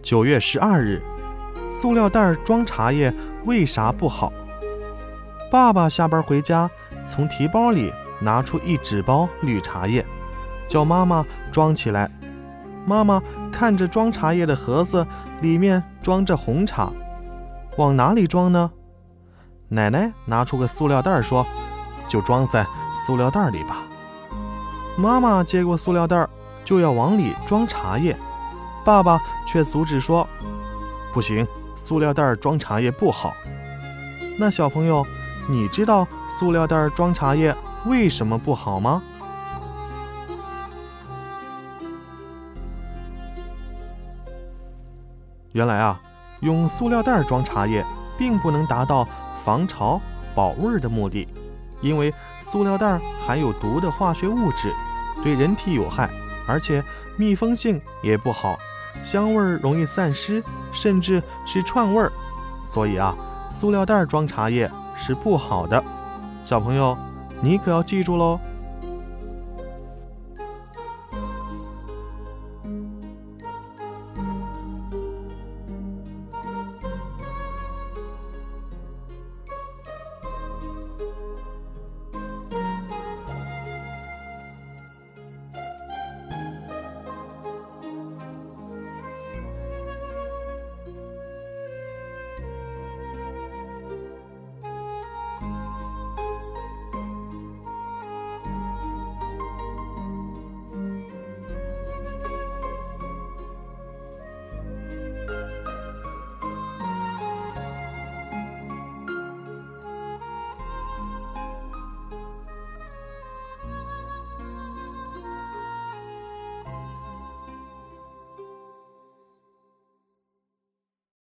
9月12日，塑料袋装茶叶为啥不好？爸爸下班回家，从提包里拿出1纸包绿茶叶，叫妈妈装起来。妈妈看着装茶叶的盒子，里面装着红茶，往哪里装呢？奶奶拿出个塑料袋说：“就装在塑料袋里吧。”妈妈接过塑料袋，就要往里装茶叶，爸爸却阻止说：“不行，塑料袋装茶叶不好。”那小朋友，你知道塑料袋装茶叶为什么不好吗？原来啊，用塑料袋装茶叶并不能达到防潮保味的目的，因为塑料袋含有毒的化学物质，对人体有害，而且密封性也不好，香味容易散失，甚至是串味儿。所以啊，塑料袋装茶叶是不好的。小朋友，你可要记住喽。